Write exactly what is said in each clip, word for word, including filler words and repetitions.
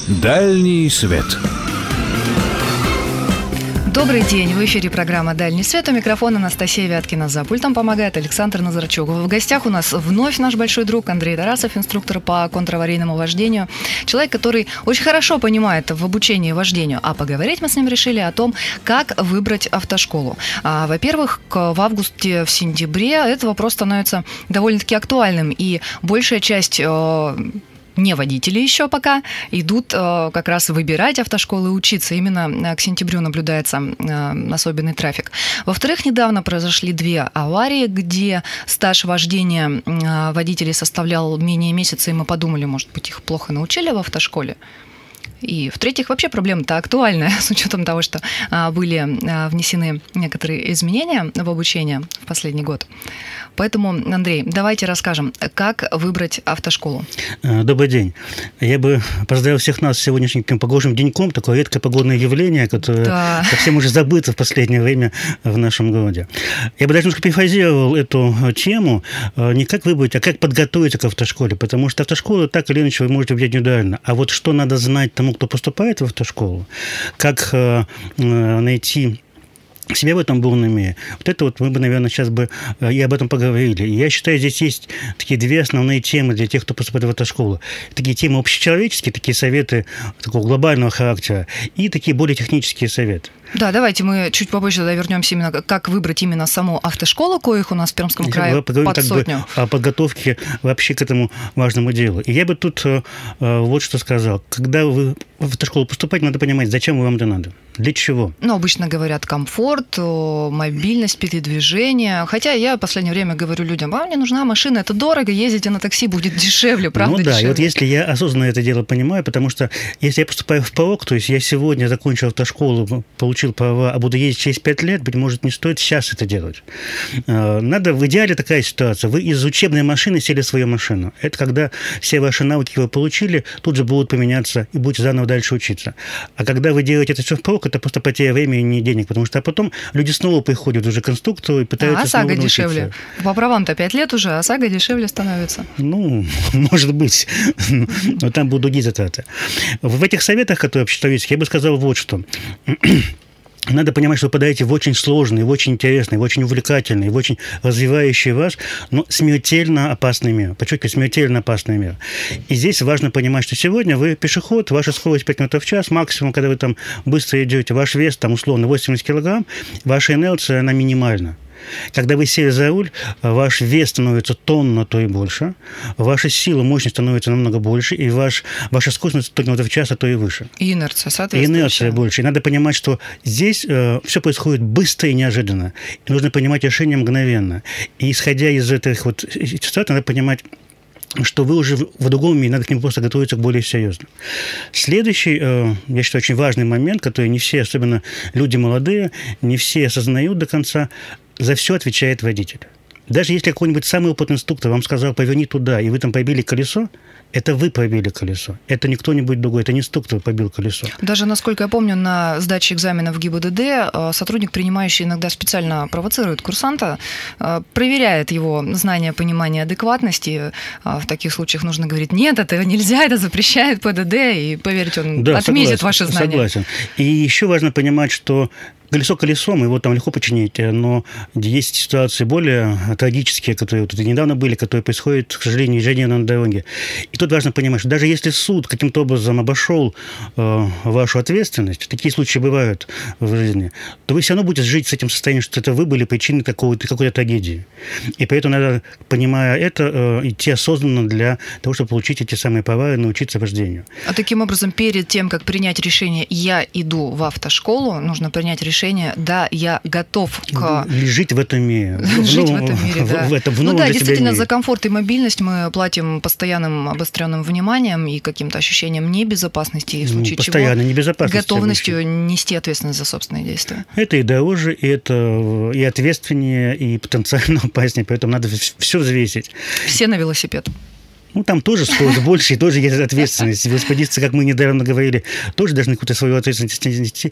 Дальний свет. Добрый день, в эфире программа «Дальний свет». У микрофона Анастасия Вяткина. За пультом помогает Александр Назарчук. В гостях у нас вновь наш большой друг Андрей Тарасов, инструктор по контраварийному вождению. Человек, который очень хорошо понимает в обучении вождению. А поговорить мы с ним решили о том, как выбрать автошколу. А, во-первых, в августе, в сентябре этот вопрос становится довольно-таки актуальным. И большая часть... не водители еще пока, идут э, как раз выбирать автошколы и учиться. Именно к сентябрю наблюдается э, особенный трафик. Во-вторых, недавно произошли две аварии, где стаж вождения э, водителей составлял менее месяца, и мы подумали, может быть, их плохо научили в автошколе. И, в-третьих, вообще проблема-то актуальная, с учетом того, что а, были а, внесены некоторые изменения в обучение в последний год. Поэтому, Андрей, давайте расскажем, как выбрать автошколу. Добрый день. Я бы поздравил всех нас с сегодняшним таким погожим деньком, такое редкое погодное явление, которое да. совсем уже забыто в последнее время в нашем городе. Я бы даже немножко перефразировал эту тему, не как выбрать, а как подготовиться к автошколе, потому что автошколу так или иначе вы можете выбрать индивидуально. А вот что надо знать тому, кто поступает в автошколу, как э, найти себя в этом бурном мире. Вот это вот мы бы, наверное, сейчас бы и об этом поговорили. И я считаю, здесь есть такие две основные темы для тех, кто поступает в автошколу. Такие темы общечеловеческие, такие советы такого глобального характера, и такие более технические советы. Да, давайте мы чуть попозже тогда вернемся именно, как выбрать именно саму автошколу, коих у нас в Пермском крае поговорим под сотню. О подготовке вообще к этому важному делу. И я бы тут э, вот что сказал. Когда вы в автошколу поступаете, надо понимать, зачем вам это надо, для чего. Ну, обычно говорят комфорт, мобильность, передвижение. Хотя я в последнее время говорю людям, вам не нужна машина, это дорого, ездите на такси, будет дешевле, правда? Ну да, дешевле. И вот если я осознанно это дело понимаю, потому что если я поступаю в ПАОК, то есть я сегодня закончил автошколу, получил права, а буду ездить через пять лет, быть может, не стоит сейчас это делать. Надо, в идеале такая ситуация. Вы из учебной машины сели в свою машину. Это когда все ваши навыки вы получили, тут же будут поменяться и будете заново дальше учиться. А когда вы делаете это все в ПАОК, это просто потеря времени и денег, потому что а потом люди снова приходят уже к инструктору и пытаются а снова ОСАГО научиться. Дешевле. По правам-то пять лет уже, а ОСАГО дешевле становится. Ну, может быть. Но там будут другие затраты. В этих советах, которые обществоведческие, я бы сказал вот что. Надо понимать, что вы попадаете в очень сложный, в очень интересный, в очень увлекательный, в очень развивающий вас, но смертельно опасный мир. Подчеркиваю, смертельно опасный мир. И здесь важно понимать, что сегодня вы пешеход, ваша скорость пять километров в час, максимум, когда вы там быстро идете, ваш вес там условно восемьдесят килограмм, ваша инерция, она минимальна. Когда вы сели за руль, ваш вес становится тонна, то и больше, ваша сила, мощность становится намного больше, и ваш, ваша скорость сто километров в час, а то и выше. И инерция, соответственно. И инерция больше. И надо понимать, что здесь э, все происходит быстро и неожиданно. И нужно принимать решения мгновенно. И исходя из этих вот ситуаций, надо понимать, что вы уже в другом мире, надо к нему просто готовиться к более серьезному. Следующий, э, я считаю, очень важный момент, который не все, особенно люди молодые, не все осознают до конца, за все отвечает водитель. Даже если какой-нибудь самый опытный инструктор вам сказал, поверни туда, и вы там побили колесо, это вы побили колесо. Это не кто-нибудь другой, это не инструктор побил колесо. Даже, насколько я помню, на сдаче экзаменов в ГИБДД сотрудник, принимающий, иногда специально провоцирует курсанта, проверяет его знание, понимание адекватности. В таких случаях нужно говорить, нет, это нельзя, это запрещает ПДД, и, поверьте, он да, отметит согласен, ваши знания. Согласен. И еще важно понимать, что колесо колесом, его там легко починить, но есть ситуации более трагические, которые вот недавно были, которые происходят, к сожалению, ежедневно на дороге. И тут важно понимать, что даже если суд каким-то образом обошел э, вашу ответственность, такие случаи бывают в жизни, то вы все равно будете жить с этим состоянием, что это вы были причиной какой-то, какой-то трагедии. И поэтому надо, понимая это, э, идти осознанно для того, чтобы получить эти самые права и научиться вождению. А таким образом, перед тем, как принять решение «я иду в автошколу», нужно принять решение решение, да, я готов к... Жить в этом мире. Жить в этом мире, да. В этом, в ну да, действительно, за комфорт и мобильность мы платим постоянным обостренным вниманием и каким-то ощущением небезопасности, и в случае постоянно чего небезопасности, готовностью нести ответственность за собственные действия. Это и дороже, и это и ответственнее, и потенциально опаснее, поэтому надо все взвесить. Все на велосипед. Ну, там тоже скорость больше, и тоже есть ответственность. Велосипедисты, как мы недавно говорили, тоже должны какую-то свою ответственность нести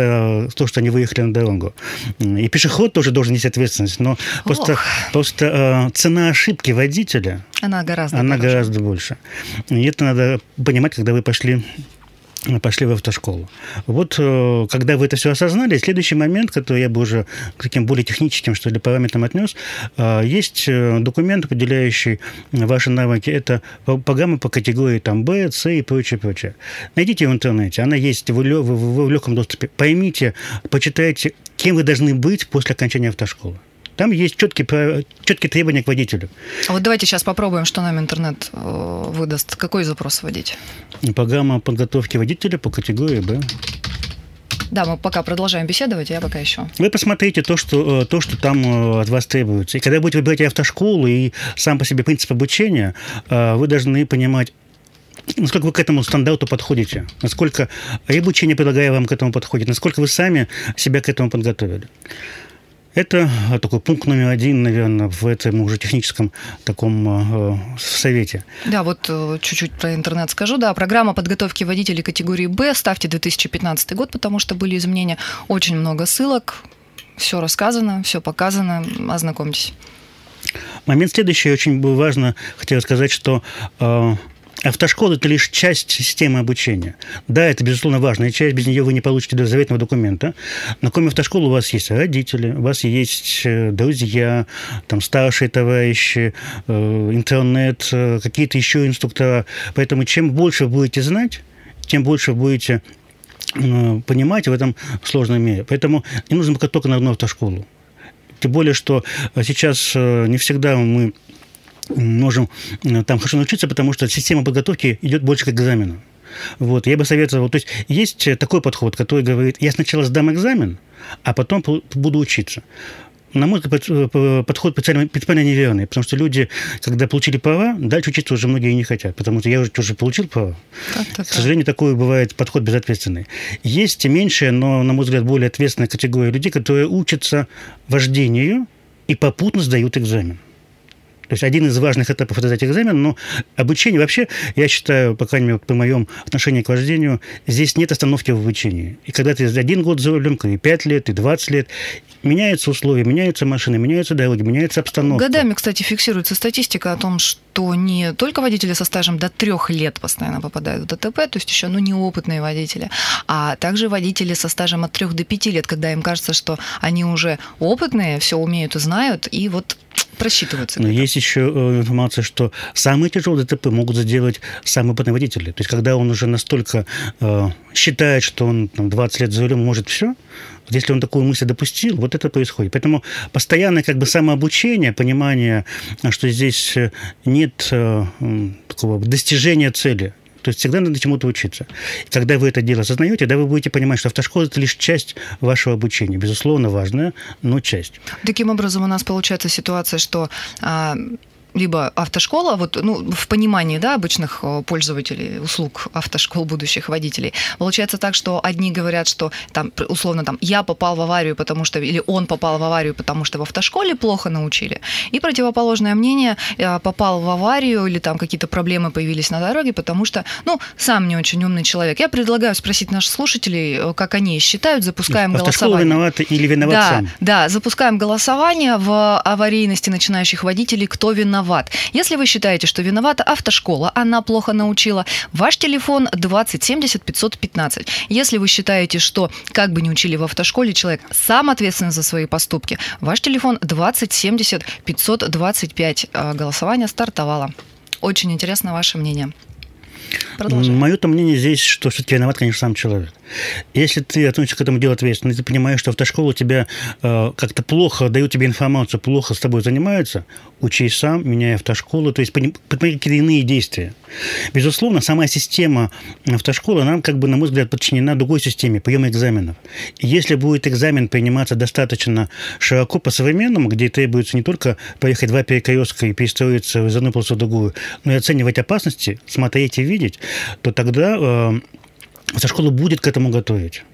за то, что они выехали на дорогу. И пешеход тоже должен нести ответственность. Но просто, просто э, цена ошибки водителя, она гораздо, она гораздо больше. И это надо понимать, когда вы пошли пошли в автошколу. Вот когда вы это все осознали, следующий момент, который я бы уже к таким более техническим, что ли, параметрам отнес, есть документ, определяющий ваши навыки. Это программа по категории там, Б, С и прочее, прочее. Найдите в интернете, она есть в, в, в, в легком доступе. Поймите, почитайте, кем вы должны быть после окончания автошколы. Там есть четкие, четкие требования к водителю. А вот давайте сейчас попробуем, что нам интернет выдаст. Какой запрос вводить? Программа подготовки водителя по категории Б. Да, мы пока продолжаем беседовать, я пока еще. Вы посмотрите то, что, то, что там от вас требуется. И когда будете выбирать автошколу и сам по себе принцип обучения, вы должны понимать, насколько вы к этому стандарту подходите, насколько и обучение, предлагая вам, к этому подходит, насколько вы сами себя к этому подготовили. Это такой пункт номер один, наверное, в этом уже техническом таком э, совете. Да, вот чуть-чуть про интернет скажу. Да, программа подготовки водителей категории Б. Ставьте две тысячи пятнадцатый год, потому что были изменения. Очень много ссылок. Все рассказано, все показано. Ознакомьтесь. Момент следующий. Очень важно, хотел сказать, что... Э, Автошкола – это лишь часть системы обучения. Да, это, безусловно, важная часть, без нее вы не получите заветного документа. Но кроме автошколы у вас есть родители, у вас есть друзья, там, старшие товарищи, интернет, какие-то еще инструктора. Поэтому чем больше вы будете знать, тем больше вы будете понимать в этом сложном мире. Поэтому не нужно пока только на одну автошколу. Тем более, что сейчас не всегда мы можем там хорошо научиться, потому что система подготовки идет больше к экзамену. Вот, я бы советовал, то есть есть такой подход, который говорит, я сначала сдам экзамен, а потом буду учиться. На мой взгляд, подход принципиально неверный, потому что люди, когда получили права, дальше учиться уже многие не хотят, потому что я уже, уже получил права. К сожалению, такой бывает подход безответственный. Есть меньшая, но, на мой взгляд, более ответственная категория людей, которые учатся вождению и попутно сдают экзамен. То есть один из важных этапов – это сдать экзамен, но обучение вообще, я считаю, по крайней мере, по моему отношению к вождению, здесь нет остановки в обучении. И когда ты один год за рулем, и пять лет, и двадцать лет, меняются условия, меняются машины, меняются дороги, меняется обстановка. Годами, кстати, фиксируется статистика о том, что не только водители со стажем до трех лет постоянно попадают в ДТП, то есть еще ну, неопытные водители, а также водители со стажем от трех до пяти лет, когда им кажется, что они уже опытные, все умеют и знают, и вот просчитываются. Но есть еще информация, что самые тяжелые ДТП могут сделать самые опытные водители. То есть, когда он уже настолько э, считает, что он там, двадцать лет за рулем может все, вот если он такую мысль допустил, вот это происходит. Поэтому постоянное как бы самообучение, понимание, что здесь нет э, такого достижения цели. То есть всегда надо чему-то учиться. И когда вы это дело осознаете, тогда вы будете понимать, что автошкола – это лишь часть вашего обучения. Безусловно, важная, но часть. Таким образом, у нас получается ситуация, что... А... либо автошкола, вот, ну, в понимании, да, обычных пользователей услуг автошкол, будущих водителей, получается так, что одни говорят, что там, условно, там, я попал в аварию, потому что, или он попал в аварию, потому что в автошколе плохо научили, и противоположное мнение, я попал в аварию, или там какие-то проблемы появились на дороге, потому что, ну, сам не очень умный человек. Я предлагаю спросить наших слушателей, как они считают, запускаем автошкола голосование. Виноваты или виноват да, сам? Да, запускаем голосование в аварийности начинающих водителей, кто виноват. Если вы считаете, что виновата автошкола, она плохо научила, ваш телефон двадцать семьдесят пятьсот пятнадцать. Если вы считаете, что как бы ни учили в автошколе, человек сам ответственен за свои поступки, ваш телефон двадцать семьдесят пятьсот двадцать пять. Голосование стартовало. Очень интересно ваше мнение. Продолжаем. Мое-то мнение здесь, что все-таки виноват, конечно, сам человек. Если ты относишься к этому делу ответственно, ты понимаешь, что автошкола тебя э, как-то плохо дает тебе информацию, плохо с тобой занимаются, учись сам, меняй автошколу, то есть предпринимай какие-то иные действия. Безусловно, сама система автошколы, она, как бы, на мой взгляд, подчинена другой системе приема экзаменов. И если будет экзамен приниматься достаточно широко по-современному, где требуется не только проехать два перекрестка и перестроиться из одной полосы в другую, но и оценивать опасности, смотреть и видеть, то тогда э, автошкола будет к этому готовить.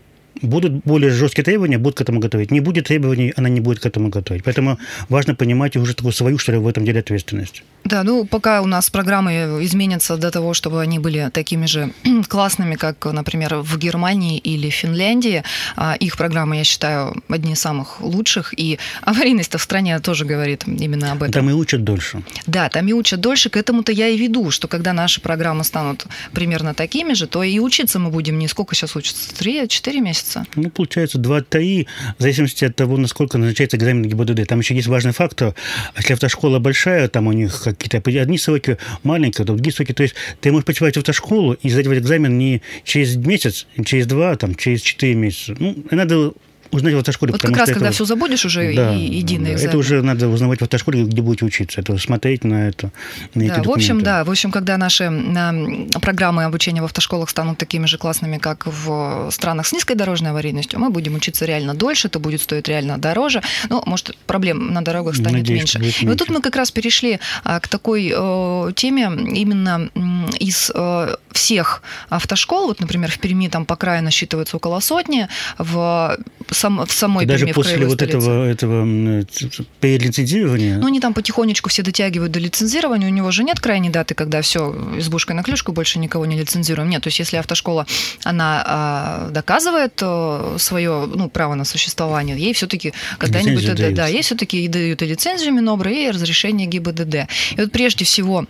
Будут более жесткие требования, будут к этому готовить. Не будет требований, она не будет к этому готовить. Поэтому важно понимать уже такую свою, что ли, в этом деле ответственность. Да, ну, пока у нас программы изменятся до того, чтобы они были такими же классными, как, например, в Германии или Финляндии, их программы, я считаю, одни из самых лучших, и аварийность-то в стране тоже говорит именно об этом. Там и учат дольше. Да, там и учат дольше, к этому-то я и веду, что когда наши программы станут примерно такими же, то и учиться мы будем не сколько сейчас учатся, три-четыре месяца? Ну, получается, два-три, в зависимости от того, насколько назначается экзамен ГИБДД. Там еще есть важный фактор. Если автошкола большая, там у них какие-то одни сроки маленькие, другие сроки. То есть ты можешь пойти в автошколу и сдать экзамен не через месяц, через два, там, через четыре месяца. Ну, надо узнать в автошколе. Вот как раз, когда это... все забудешь уже, да, и иди да, на экзамен. Это уже надо узнавать в автошколе, где будете учиться. Это смотреть на это, на да, эти в общем, да, в общем, когда наши программы обучения в автошколах станут такими же классными, как в странах с низкой дорожной аварийностью, мы будем учиться реально дольше, это будет стоить реально дороже. Ну, может, проблем на дорогах станет Надеюсь, меньше. меньше. И вот тут мы как раз перешли к такой э, теме именно из э, всех автошкол. Вот, например, в Перми там по краю насчитывается около сотни, в в самой Даже Перми, после вот этого, этого перелицензирования? Ну, они там потихонечку все дотягивают до лицензирования. У него же нет крайней даты, когда все, избушкой на клюшку, больше никого не лицензируем. Нет, то есть если автошкола, она а, доказывает а, свое ну, право на существование, ей все-таки когда-нибудь... Да, да, ей все-таки и дают и лицензию Минобра, и разрешение ГИБДД. И вот прежде всего...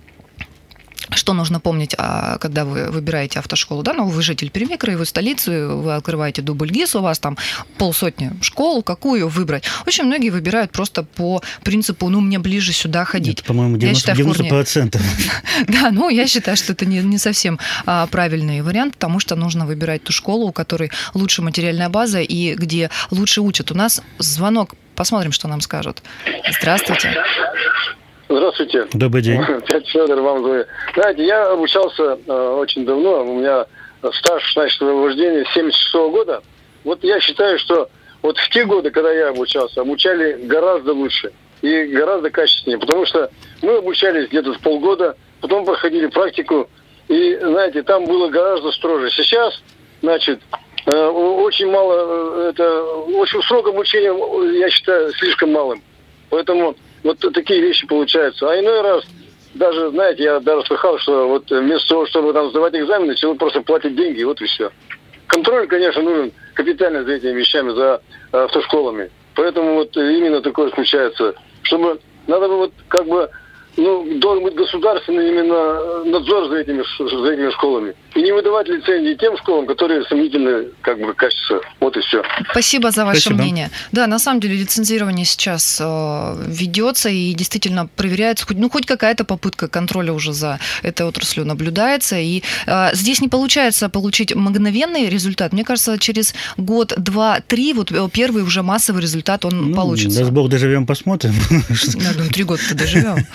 Что нужно помнить, когда вы выбираете автошколу? Да? Ну, вы житель Перми, краевой столицы, вы открываете дубль ГИС, у вас там полсотни школ, какую выбрать? Очень многие выбирают просто по принципу, ну, мне ближе сюда ходить. Это, по-моему, девяносто процентов. Да, ну, я считаю, что это не, не совсем а, правильный вариант, потому что нужно выбирать ту школу, у которой лучше материальная база и где лучше учат. У нас звонок, посмотрим, что нам скажут. Здравствуйте. Здравствуйте. Добрый день. Опять Федор вам звонит. Знаете, я обучался э, очень давно. У меня стаж, значит, вождения семьдесят шестого года. Вот я считаю, что вот в те годы, когда я обучался, обучали гораздо лучше и гораздо качественнее. Потому что мы обучались где-то полгода, потом проходили практику. И, знаете, там было гораздо строже. Сейчас, значит, э, очень мало, это, в общем, срок обучения, я считаю, слишком малым. Поэтому... Вот такие вещи получаются. А иной раз, даже, знаете, я даже слыхал, что вот вместо того, чтобы там сдавать экзамены, человек просто платит деньги, вот и все. Контроль, конечно, нужен капитально за этими вещами, за автошколами. Поэтому вот именно такое случается. Чтобы, надо бы вот как бы, ну, должен быть государственный именно надзор за этими, за этими школами. И не выдавать лицензии тем школам, которые сомнительны, как бы, качество. Вот и все. Спасибо за ваше Спасибо. мнение. Да, на самом деле лицензирование сейчас э, ведется и действительно проверяется. Хоть, ну, хоть какая-то попытка контроля уже за этой отраслью наблюдается. И э, здесь не получается получить мгновенный результат. Мне кажется, через год, два, три, вот первый уже массовый результат, он ну, получится. Даст Бог, доживем, посмотрим. Я думаю, три года-то доживем.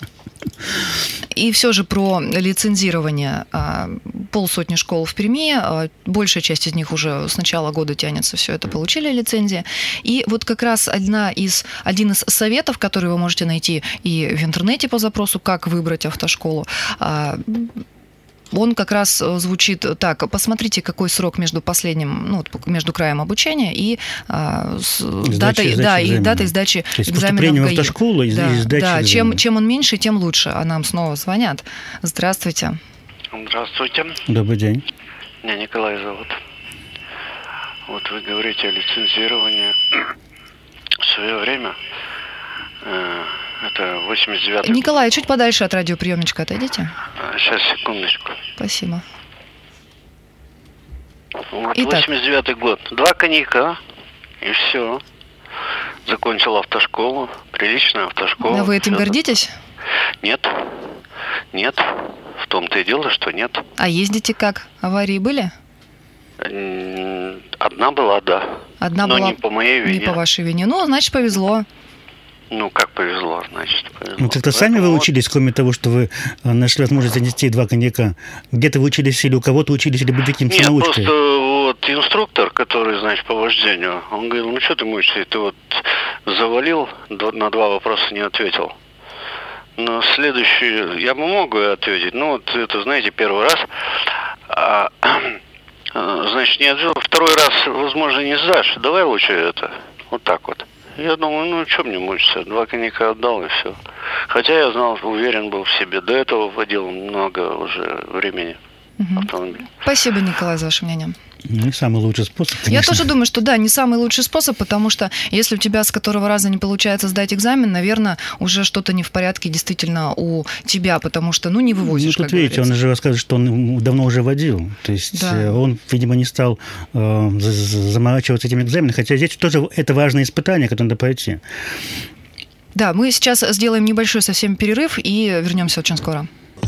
И все же про лицензирование. Полсотни школ в Перми, большая часть из них уже с начала года тянется, все это получили лицензии. И вот как раз одна из, один из советов, которые вы можете найти и в интернете по запросу, как выбрать автошколу, он как раз звучит так. Посмотрите, какой срок между последним, ну, между краем обучения и а, с датой, да, и датой сдачи экзамена в ГАИ. Автошколу и да, сдачи да. Чем, чем он меньше, тем лучше. А нам снова звонят. Здравствуйте. Здравствуйте. Добрый день. Меня Николай зовут. Вот вы говорите о лицензировании. В свое время... Э- Это восемьдесят девятый. Николай, чуть подальше от радиоприемничка отойдите. Сейчас, секундочку. Спасибо. Вот восемьдесят девятый год. Два коньяка, и все. Закончил автошколу. Приличная автошкола. А вы этим все гордитесь? Нет. Нет. В том-то и дело, что нет. А ездите как? Аварии были? Одна была, да. Одна Но была не по моей вине. Не по вашей вине. Ну, значит, повезло. Ну, как повезло, значит, повезло. Ну, как-то сами вы учились, кроме того, что вы нашли возможность занести два коньяка? Где-то вы учились или у кого-то учились, или были каким-то Нет, самоучкой? просто вот инструктор, который, значит, по вождению, он говорил, ну, что ты мучаешься, ты вот завалил, на два вопроса не ответил. Но следующий, я бы мог ответить, ну, вот это, знаете, первый раз, а, значит, не отжил, второй раз, возможно, не сдашь, давай лучше это, вот так вот. Я думаю, ну, что мне мучиться, два коньяка отдал и все. Хотя я знал, уверен был в себе, до этого водил много уже времени угу. автомобиль. Спасибо, Николай, за ваше мнение. Не самый лучший способ, конечно. Я тоже думаю, что да, не самый лучший способ, потому что если у тебя с которого раза не получается сдать экзамен, наверное, уже что-то не в порядке действительно у тебя, потому что, ну, не вывозишь, ну, тут, видите, говорится. Он же рассказывает, что он давно уже водил. То есть да. он, видимо, не стал э, заморачиваться этим экзаменом, хотя здесь тоже это важное испытание, которое надо пройти. Да, мы сейчас сделаем небольшой совсем перерыв и вернемся очень скоро.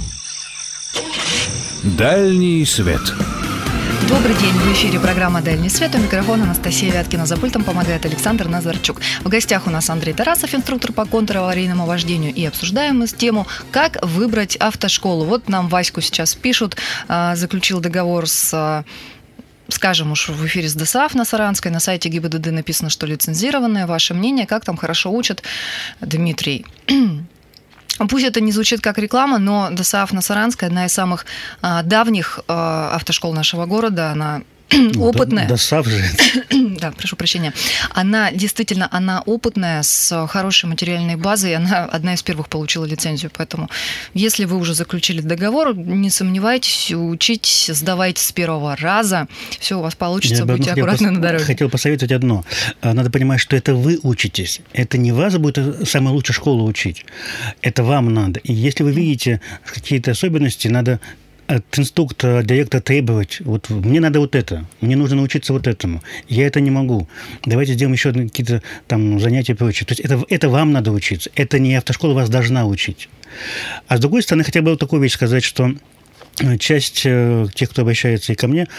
Дальний свет. Добрый день, в эфире программа «Дальний свет». У микрофона Анастасия Вяткина. За пультом помогает Александр Назарчук. В гостях у нас Андрей Тарасов, инструктор по контраварийному вождению. И обсуждаем мы тему, как выбрать автошколу. Вот нам Ваську сейчас пишут, заключил договор с... Скажем уж в эфире с ДОСААФ на Саранской. На сайте ГИБДД написано, что лицензированное. Ваше мнение, как там хорошо учат? Дмитрий. Пусть это не звучит как реклама, но ДОСААФ на Саранской одна из самых а, давних а, автошкол нашего города. Она опытная. ДОСААФ же. Да, прошу прощения. Она действительно, она опытная, с хорошей материальной базой. Она одна из первых получила лицензию. Поэтому, если вы уже заключили договор, не сомневайтесь, учитесь, сдавайте с первого раза. Все у вас получится, Я будьте аккуратны пос... на дороге. Хотел посоветовать одно. Надо понимать, что это вы учитесь. Это не вас будет самая лучшая школа учить. Это вам надо. И если вы видите какие-то особенности, надо от инструктора, от директора требовать, вот мне надо вот это, мне нужно научиться вот этому, я это не могу, давайте сделаем еще какие-то там занятия и прочее. То есть это, это вам надо учиться, это не автошкола вас должна учить. А с другой стороны, хотя бы вот такую вещь сказать, что часть тех, кто обращается и ко мне,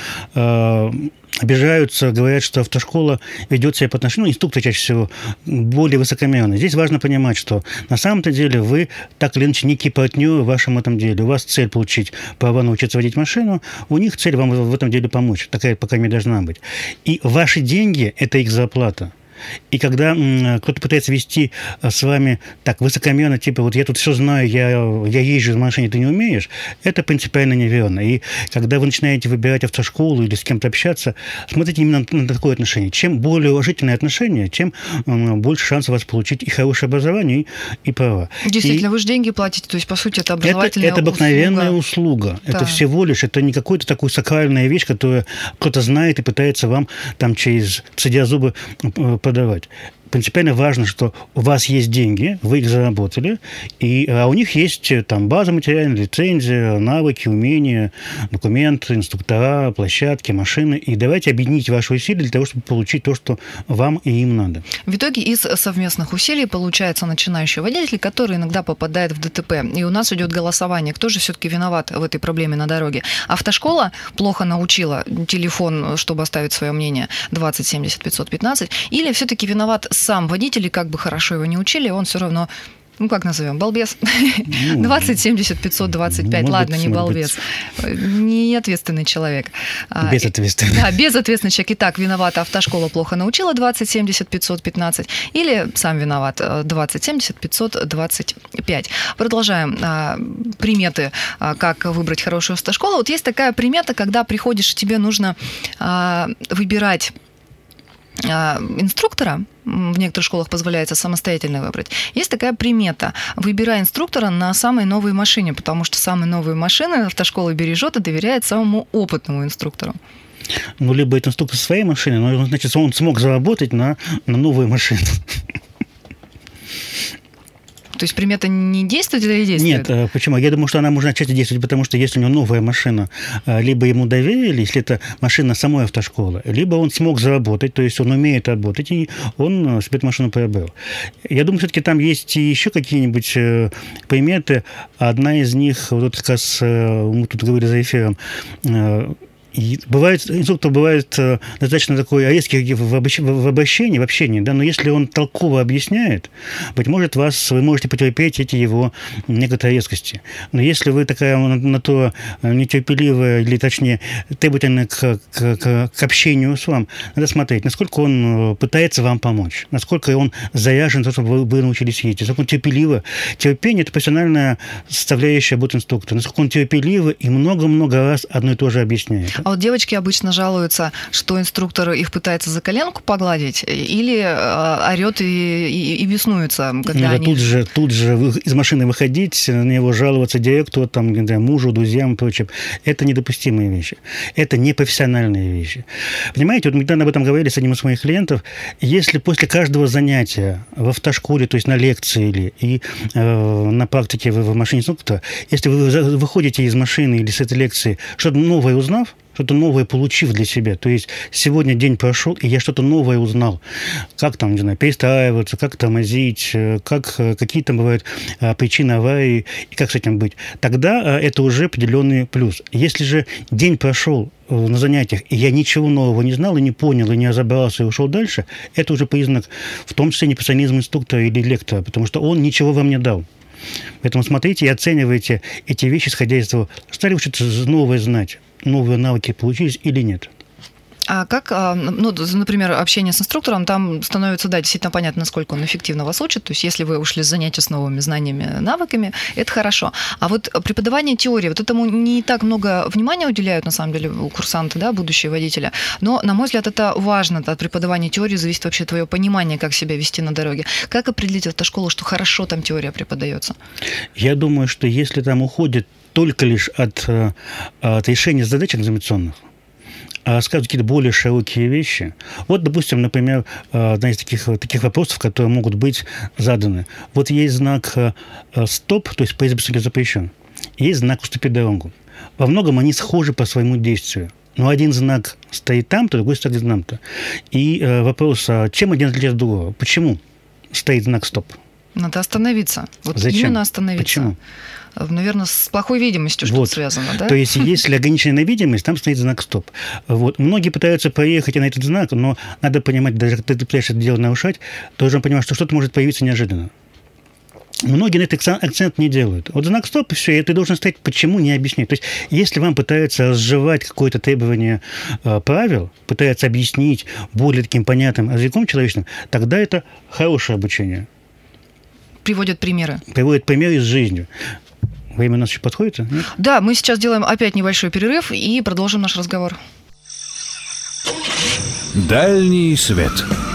обижаются, говорят, что автошкола ведет себя по отношению, ну, инструктор чаще всего более высокомерно. Здесь важно понимать, что на самом-то деле вы так или иначе некий партнер в вашем этом деле. У вас цель получить право научиться водить машину, у них цель вам в этом деле помочь. Такая, по крайней мере, должна быть. И ваши деньги – это их зарплата. И когда кто-то пытается вести с вами так высокомерно, типа, вот я тут все знаю, я, я езжу в машине, ты не умеешь, это принципиально неверно. И когда вы начинаете выбирать автошколу или с кем-то общаться, смотрите именно на такое отношение. Чем более уважительное отношение, тем больше шансов у вас получить и хорошее образование, и, и права. Действительно, и вы же деньги платите, то есть, по сути, это образовательная это, это обыкновенная услуга. услуга. Да. Это всего лишь, это не какая-то такая сакральная вещь, которую кто-то знает и пытается вам там через цедя зубы подавать. Принципиально важно, что у вас есть деньги, вы их заработали, и, а у них есть там база материальная, лицензия, навыки, умения, документы, инструктора, площадки, машины. И давайте объединить ваши усилия для того, чтобы получить то, что вам и им надо. В итоге из совместных усилий получается начинающий водитель, который иногда попадает в ДТП. И у нас идет голосование. Кто же все-таки виноват в этой проблеме на дороге? Автошкола плохо научила, телефон, чтобы оставить свое мнение, двадцать семьдесят пятьсот пятнадцать, или все-таки виноват сам водитель, и как бы хорошо его не учили, он все равно, ну, как назовем, балбес. Ну, двадцать семьдесят пятьсот двадцать пять, ну, ладно, быть, не балбес. Неответственный человек. Безответственный. Да, безответственный человек. Итак, виновата автошкола плохо научила двадцать семьдесят пятьсот пятнадцать, или сам виноват двадцать семьдесят пятьсот двадцать пять. Продолжаем. Приметы, как выбрать хорошую автошколу. Вот есть такая примета, когда приходишь, тебе нужно выбирать инструктора, в некоторых школах позволяется самостоятельно выбрать. Есть такая примета. Выбирай инструктора на самой новой машине, потому что самые новые машины автошкола бережет и доверяет самому опытному инструктору. Ну, либо это инструктор своей машины, но, значит, он смог заработать на, на новую машину. То есть примета не действует или действует? Нет, почему? Я думаю, что она может отчасти действовать, потому что если у него новая машина, либо ему доверили, если это машина самой автошколы, либо он смог заработать, то есть он умеет работать, и он себе эту машину приобрел. Я думаю, все-таки там есть еще какие-нибудь приметы. Одна из них, вот как раз мы тут говорили за эфиром, и бывает, инструктор бывает достаточно такой резкий в обращении, в общении, да, но если он толково объясняет, быть может, вас, вы можете потерпеть эти его некоторые резкости. Но если вы такая натура нетерпеливая, или точнее требовательная к, к, к общению с вами, надо смотреть, насколько он пытается вам помочь, насколько он заряжен, чтобы вы, вы научились ездить, насколько он терпеливо. Терпение – это профессиональная составляющая работы инструктора, насколько он терпеливо и много-много раз одно и то же объясняет. А вот девочки обычно жалуются, что инструктор их пытается за коленку погладить или орет и, и, и беснуется, когда Надо они... Тут же, тут же из машины выходить, на него жаловаться директору, там, не знаю, мужу, друзьям и прочее. Это недопустимые вещи. Это непрофессиональные вещи. Понимаете, вот мы недавно об этом говорили с одним из моих клиентов. Если после каждого занятия в автошколе, то есть на лекции или и, э, на практике в, в машине инструктора, если вы выходите из машины или с этой лекции, что-то новое узнав, что-то новое получив для себя. То есть сегодня день прошел, и я что-то новое узнал. Как там, не знаю, перестраиваться, как тормозить, как, какие там бывают причины аварии, и как с этим быть. Тогда это уже определенный плюс. Если же день прошел на занятиях, и я ничего нового не знал, и не понял, и не разобрался, и ушел дальше, это уже признак, в том числе, непрофессионализма инструктора или лектора, потому что он ничего вам не дал. Поэтому смотрите и оценивайте эти вещи, исходя из того, стали учиться новое знать, новые навыки получились или нет. А как, ну, например, общение с инструктором, там становится, да, действительно понятно, насколько он эффективно вас учит. То есть если вы ушли с занятия с новыми знаниями, навыками, это хорошо. А вот преподавание теории, вот этому не так много внимания уделяют, на самом деле, курсанты, да, будущие водители. Но, на мой взгляд, это важно. От преподавания теории зависит вообще твое понимание, как себя вести на дороге. Как определить в автошколу, что хорошо там теория преподается? Я думаю, что если там уходит только лишь от, от решения задач экзаменационных, а рассказывать какие-то более широкие вещи. Вот, допустим, например, одна из таких, таких вопросов, которые могут быть заданы. Вот есть знак «стоп», то есть «поезд беспределенно запрещен». Есть знак «уступи дорогу». Во многом они схожи по своему действию. Но один знак стоит там-то, другой стоит там-то. И вопрос, а чем один отличается от другого? Почему стоит знак «стоп»? Надо остановиться. Вот Зачем? Именно остановиться. Почему? Наверное, с плохой видимостью что-то вот. связано, да? То есть, если ограниченная видимость, там стоит знак «стоп». Вот. Многие пытаются проехать на этот знак, но надо понимать, даже когда ты пытаешься это дело нарушать, ты должен понимать, что что-то может появиться неожиданно. Многие на этот акцент не делают. Вот знак «стоп» и все, и ты должен стоять, почему, не объяснять. То есть, если вам пытаются разжевать какое-то требование э, правил, пытаются объяснить более таким понятным языком человечным, тогда это хорошее обучение. Приводят примеры. Приводят примеры из жизни. Время у нас еще подходит? Нет? Да, мы сейчас делаем опять небольшой перерыв и продолжим наш разговор. Дальний свет.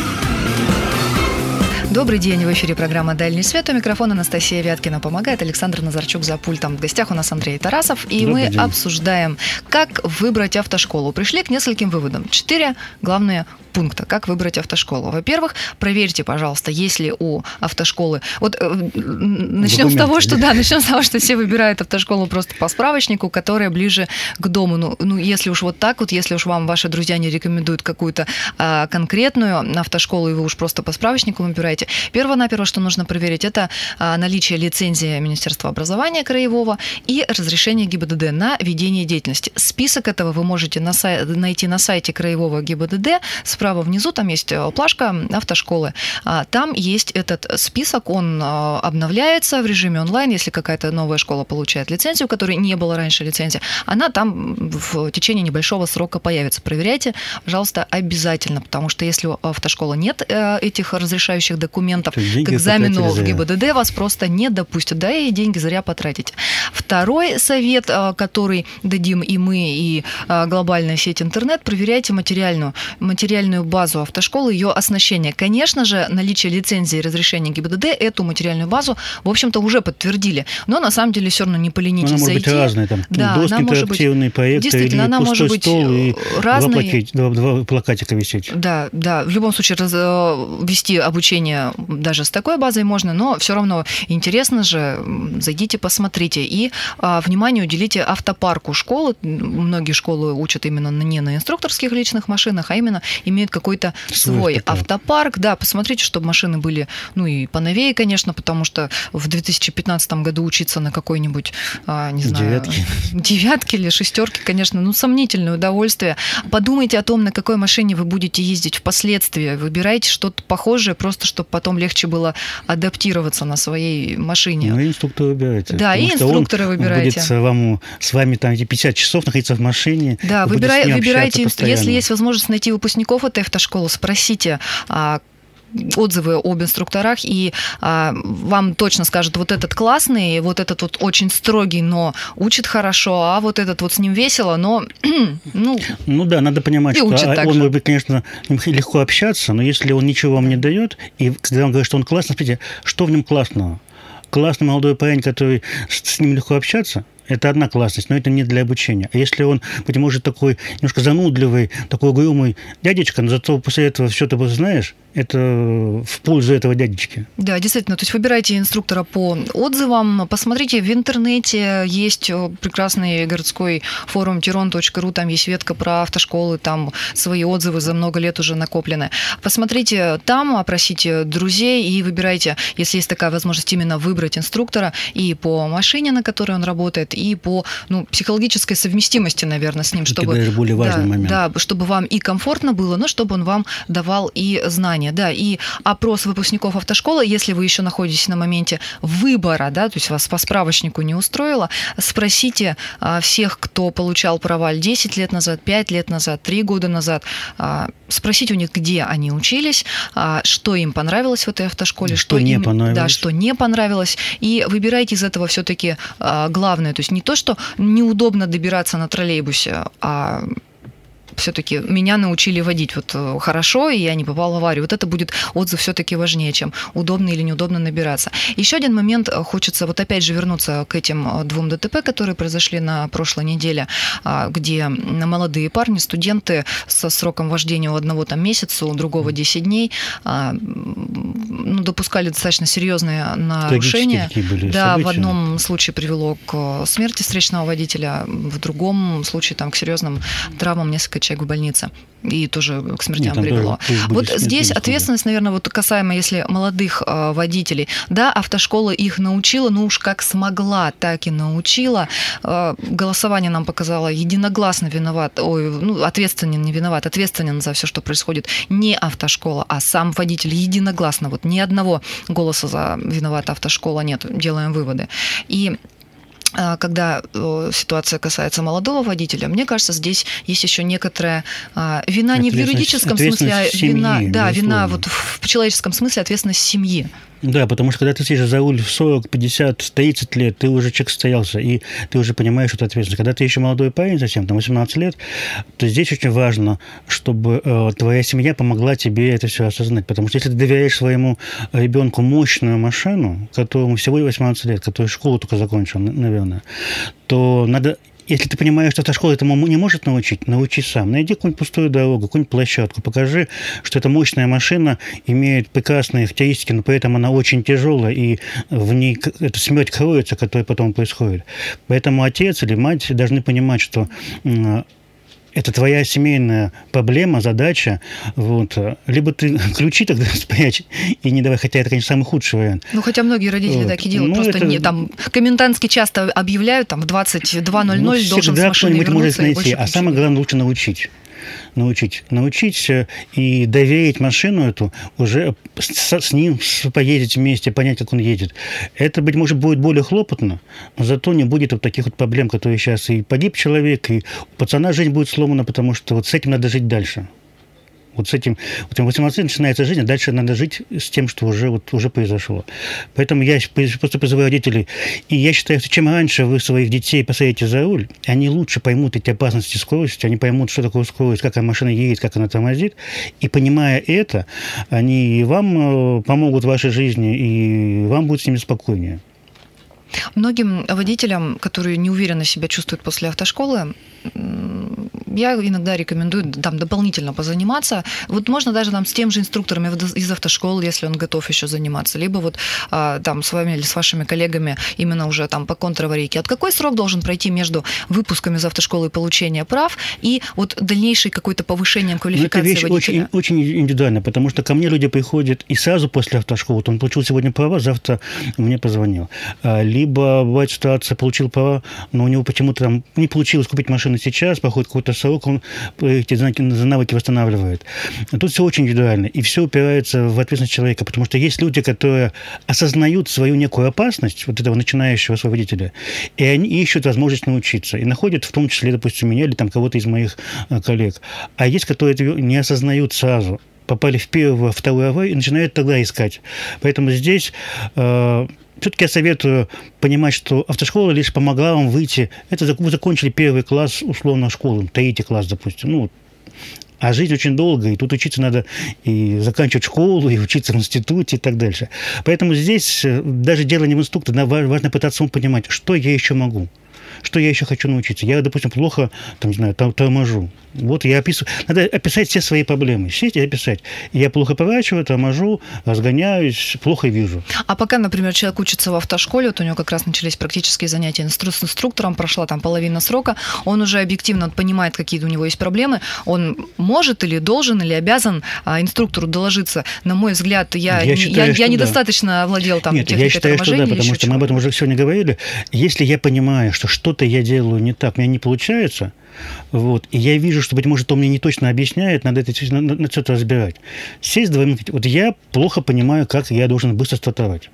Добрый день, в эфире программа «Дальний свет». У микрофона Анастасия Вяткина, помогает Александр Назарчук за пультом. В гостях у нас Андрей Тарасов, и Добрый мы день. Обсуждаем, как выбрать автошколу. Пришли к нескольким выводам. Четыре главные пункта, как выбрать автошколу. Во-первых, проверьте, пожалуйста, есть ли у автошколы... Вот э, начнем с того, что да, начнем с того, что все выбирают автошколу просто по справочнику, которая ближе к дому. Ну, ну если уж вот так вот, если уж вам ваши друзья не рекомендуют какую-то а, конкретную автошколу, и вы уж просто по справочнику выбираете. Перво-наперво, что нужно проверить, это а, наличие лицензии Министерства образования краевого и разрешение ГИБДД на ведение деятельности. Список этого вы можете на сай... найти на сайте краевого ГИБДД. Справа внизу там есть плашка автошколы. Там есть этот список, он обновляется в режиме онлайн. Если какая-то новая школа получает лицензию, у которой не было раньше лицензии, она там в течение небольшого срока появится. Проверяйте, пожалуйста, обязательно, потому что если у автошколы нет этих разрешающих документов к экзамену в ГИБДД, вас просто не допустят, да, и деньги зря потратите. Второй совет, который дадим и мы, и глобальная сеть интернет, проверяйте материальную, материальную базу автошколы, ее оснащение. Конечно же, наличие лицензии и разрешения ГИБДД эту материальную базу, в общем-то, уже подтвердили. Но на самом деле все равно не поленитесь она зайти. Может быть разная, там, да, доски, она может быть, проекты, действительно, или она пустой может быть стол и разной. Два, плакати, два, два плакатика висеть. Да, да. В любом случае раз, вести обучение даже с такой базой можно, но все равно интересно же, зайдите, посмотрите. И а, внимание уделите автопарку школы. Многие школы учат именно не на инструкторских личных машинах, а именно имеют какой-то свой, свой автопарк. автопарк. Да, посмотрите, чтобы машины были, ну и поновее, конечно, потому что в две тысячи пятнадцатом году учиться на какой-нибудь, а, не знаю, девятки. девятки или шестерки, конечно, ну сомнительное удовольствие. Подумайте о том, на какой машине вы будете ездить впоследствии. Выбирайте что-то похожее, просто чтобы потом легче было адаптироваться на своей машине. Ну и инструктора выбирайте. Да, и инструктора он выбирайте. Будет вам, с вами там эти пятьдесят часов находиться в машине. Да, выбирай, выбирайте, если есть возможность найти выпускников этой автошколы, спросите, а отзывы об инструкторах, и а, вам точно скажут, вот этот классный, вот этот вот очень строгий, но учит хорошо, а вот этот вот с ним весело, но... ну, ну да, надо понимать, что он, может быть, конечно, легко общаться, но если он ничего вам не дает, и когда он говорит, что он классный, смотрите, что в нем классного? Классный молодой парень, который с ним легко общаться, это одна классность, но это не для обучения. А если он, быть может, такой немножко занудливый, такой угрюмый дядечка, но зато после этого все ты знаешь, это в пользу этого дядечки. Да, действительно. То есть выбирайте инструктора по отзывам. Посмотрите, в интернете есть прекрасный городской форум тирон точка ру, там есть ветка про автошколы, там свои отзывы за много лет уже накоплены. Посмотрите там, опросите друзей и выбирайте, если есть такая возможность, именно выбрать инструктора и по машине, на которой он работает, и по ну, психологической совместимости, наверное, с ним, чтобы, это более важный да, момент. Да, чтобы вам и комфортно было, но чтобы он вам давал и знания. Да, и опрос выпускников автошколы, если вы еще находитесь на моменте выбора, да, то есть вас по справочнику не устроило, спросите а, всех, кто получал права десять лет назад, пять лет назад, три года назад, а, спросите у них, где они учились, а, что им понравилось в этой автошколе, что, что не им, понравилось. Да, что не понравилось, и выбирайте из этого все-таки а, главное, то есть не то, что неудобно добираться на троллейбусе, а все-таки меня научили водить вот хорошо, и я не попала в аварию. Вот это будет отзыв все-таки важнее, чем удобно или неудобно набираться. Еще один момент, хочется вот опять же вернуться к этим двум ДТП, которые произошли на прошлой неделе, где молодые парни, студенты со сроком вождения у одного там месяц, у другого десять дней, ну, допускали достаточно серьезные нарушения. Да, события. В одном случае привело к смерти встречного водителя, в другом случае там, к серьезным травмам несколько человек в больнице. И тоже к смертям Нет, привело. Вот здесь ответственность, наверное, вот касаемо, если молодых э, водителей, да, автошкола их научила, ну уж как смогла, так и научила. Э, голосование нам показало единогласно виноват, ой, ну, ответственен, не виноват, ответственен за все, что происходит не автошкола, а сам водитель единогласно. Вот ни одного голоса за виновата автошкола нет, делаем выводы. И когда ситуация касается молодого водителя, мне кажется, здесь есть еще некоторая вина не в юридическом смысле, а вина, семьи, да, вина вот в человеческом смысле, ответственность семьи. Да, потому что когда ты сидишь за руль в сорок, пятьдесят, тридцать лет, ты уже человек состоялся, и ты уже понимаешь, что это ответственность. Когда ты еще молодой парень, совсем, там, восемнадцать лет, то здесь очень важно, чтобы э, твоя семья помогла тебе это все осознать. Потому что если ты доверяешь своему ребенку мощную машину, которому всего восемнадцать лет, который школу только закончил, наверное, то надо... Если ты понимаешь, что автошкола этому не может научить, научи сам. Найди какую-нибудь пустую дорогу, какую-нибудь площадку. Покажи, что эта мощная машина имеет прекрасные характеристики, но при этом она очень тяжелая, и в ней эта смерть кроется, которая потом происходит. Поэтому отец или мать должны понимать, что это твоя семейная проблема, задача. Вот. Либо ты ключи тогда спрячь и не давай, хотя это, конечно, самый худший вариант. Ну, хотя многие родители вот. так и делают. Ну, просто это... не, там, комендантский часто объявляют, там, в двадцать два ноль ноль ну, должен с машиной вернуться. Может найти, а самое главное, лучше научить. Научить, научить и доверить машину эту, уже с, с ним поездить вместе, понять, как он едет. Это, быть может, будет более хлопотно, но зато не будет вот таких вот проблем, которые сейчас и погиб человек, и у пацана жизнь будет сломана, потому что вот с этим надо жить дальше. Вот с этим, вот восемнадцать лет начинается жизнь, а дальше надо жить с тем, что уже, вот, уже произошло. Поэтому я просто призываю родителей, и я считаю, что чем раньше вы своих детей посадите за руль, они лучше поймут эти опасности скорости, они поймут, что такое скорость, как машина едет, как она тормозит, и понимая это, они и вам помогут в вашей жизни, и вам будет с ними спокойнее. Многим водителям, которые неуверенно себя чувствуют после автошколы, я иногда рекомендую там дополнительно позаниматься. Вот можно даже там с тем же инструктором из автошколы, если он готов еще заниматься, либо вот там с вами или с вашими коллегами именно уже там по контраварийке. Вот какой срок должен пройти между выпуском из автошколы и получением прав и вот дальнейшей какой-то повышением квалификации водителя? Это вещь очень, очень индивидуальная, потому что ко мне люди приходят и сразу после автошколы, вот он получил сегодня права, завтра мне позвонил. Либо бывает ситуация, получил права, но у него почему-то там не получилось купить машину сейчас, проходит какой-то срок, он эти навыки восстанавливает. Тут все очень индивидуально, и все упирается в ответственность человека, потому что есть люди, которые осознают свою некую опасность, вот этого начинающего своего водителя, и они ищут возможность научиться, и находят в том числе, допустим, меня или там кого-то из моих коллег. А есть, которые это не осознают сразу. попали в первую, во вторую аварию и начинают тогда искать. Поэтому здесь э, все-таки я советую понимать, что автошкола лишь помогла вам выйти. Это вы закончили первый класс, условно, школы, третий класс, допустим. Ну, а жизнь очень долгая, и тут учиться надо и заканчивать школу, и учиться в институте, и так дальше. Поэтому здесь даже дело не в инструкторе, важно пытаться понимать, что я еще могу. Что я еще хочу научиться? Я, допустим, плохо, там, не знаю, торможу. Вот я описываю. Надо описать все свои проблемы. Сесть и описать. Я плохо поворачиваю, торможу, разгоняюсь, плохо вижу. А пока, например, человек учится в автошколе, вот у него как раз начались практические занятия с инструктором, прошла там половина срока, он уже объективно понимает, какие у него есть проблемы, он может или должен, или обязан а, инструктору доложиться. На мой взгляд, я, я, не, считаю, я, я да. недостаточно овладел там Нет, техникой я считаю, торможения. Что да, потому что мы об этом уже сегодня говорили. Если я понимаю, что что-то я делаю не так, у меня не получается, вот, и я вижу, что, быть может, он мне не точно объясняет, надо это надо, надо что-то разбирать. Сесть два минуты. Вот я плохо понимаю, как я должен быстро стартовать.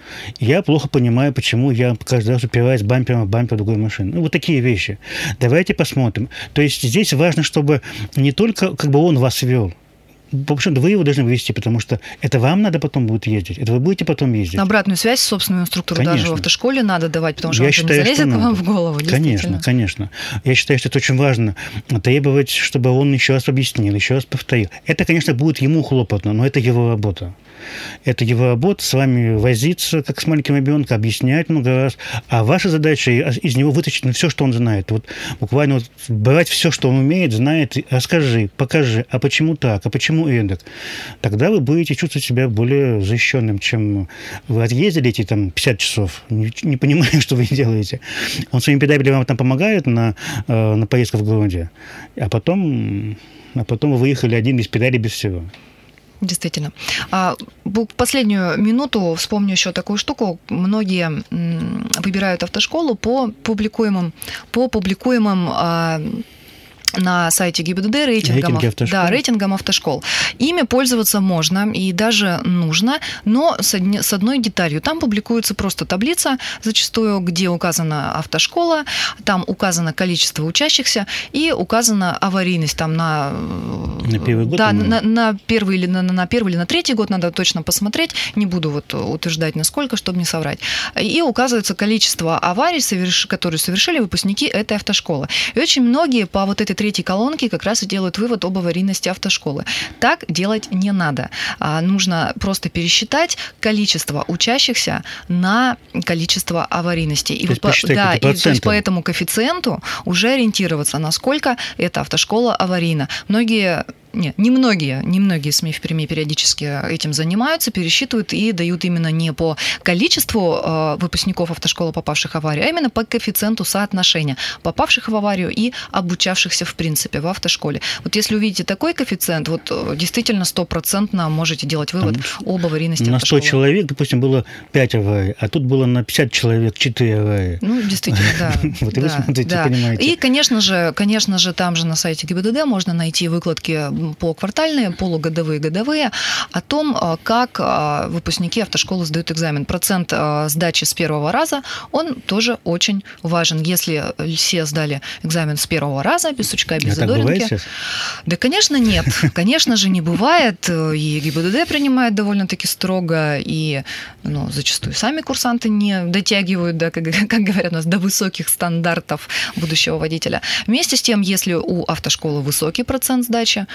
Я плохо понимаю, почему я каждый раз упираюсь бампером в бампер другой машины. Ну, вот такие вещи. Давайте посмотрим. То есть здесь важно, чтобы не только как бы он вас вел, в общем, вы его должны вывести, потому что это вам надо потом будет ездить, это вы будете потом ездить. Обратную связь собственному инструктору конечно. Даже в автошколе надо давать, потому что я он считаю, не залезет вам в голову. Конечно, конечно. Я считаю, что это очень важно, требовать, чтобы он еще раз объяснил, еще раз повторил. Это, конечно, будет ему хлопотно, но это его работа. Это его работа, с вами возиться, как с маленьким ребенком, объяснять много раз. А ваша задача из него вытащить все, что он знает. Вот буквально вот брать все, что он умеет, знает, расскажи, покажи, а почему так, а почему эдак. Тогда вы будете чувствовать себя более защищенным, чем вы отъездили эти там пятьдесят часов, не, не понимая, что вы делаете. Он своими педалями вам там помогает на, на поездках в городе, а потом, а потом вы выехали один без педалей, без всего. Действительно. А в последнюю минуту вспомню еще такую штуку. Многие выбирают автошколу по публикуемым, по публикуемым а, на сайте ГИБДД рейтингом, да, рейтингом автошкол. Ими пользоваться можно и даже нужно, но с, одни, с одной деталью. Там публикуется просто таблица, зачастую, где указана автошкола, там указано количество учащихся и указана аварийность там на, на первый год. Да, на, на, первый или на, на первый или на третий год надо точно посмотреть. Не буду вот утверждать, насколько, чтобы не соврать. И указывается количество аварий, соверш... которые совершили выпускники этой автошколы. И очень многие по вот этой третьей колонке как раз и делают вывод об аварийности автошколы. Так делать не надо. А, нужно просто пересчитать количество учащихся на количество аварийности. И, вот по, да, и, то есть по этому коэффициенту уже ориентироваться, насколько эта автошкола аварийна. Многие... Нет, немногие, немногие СМИ в Перми периодически этим занимаются, пересчитывают и дают именно не по количеству э, выпускников автошколы, попавших в аварию, а именно по коэффициенту соотношения попавших в аварию и обучавшихся в принципе в автошколе. Вот если увидите такой коэффициент, вот действительно стопроцентно можете делать вывод Там об аварийности на автошколы. сто человек, допустим, было пять аварий, а тут было на пятьдесят человек четыре аварии. Ну, действительно, да. Вот и вы смотрите, понимаете. И, конечно же, конечно же, там же на сайте ГИБДД можно найти выкладки полуквартальные, полугодовые, годовые, о том, как выпускники автошколы сдают экзамен. Процент сдачи с первого раза, он тоже очень важен. Если все сдали экзамен с первого раза, без сучка, без а задоринки. Да, конечно, нет. Конечно же, не бывает. И ГИБДД принимает довольно-таки строго, и ну, зачастую сами курсанты не дотягивают, да, как, как говорят у нас, до высоких стандартов будущего водителя. Вместе с тем, если у автошколы высокий процент сдачи,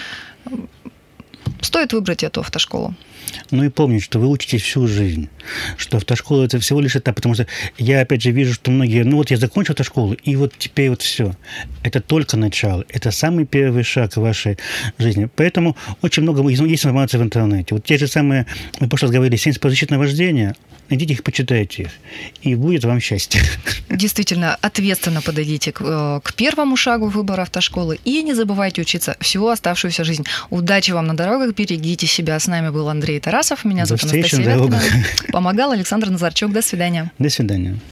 стоит выбрать эту автошколу. Ну и помните, что вы учитесь всю жизнь, что автошкола – это всего лишь этап, потому что я, опять же, вижу, что многие, ну вот я закончил автошколу, и вот теперь вот все. Это только начало, это самый первый шаг в вашей жизни. Поэтому очень много есть информации в интернете. Вот те же самые, мы в прошлый раз говорили, семь способов защитного вождения, идите их, почитайте их, и будет вам счастье. Действительно, ответственно подойдите к, к первому шагу выбора автошколы и не забывайте учиться всю оставшуюся жизнь. Удачи вам на дорогах, берегите себя. С нами был Андрей Тарасов, меня зовут Анастасия Вяткина. Помогал Александр Назарчук. До свидания. До свидания.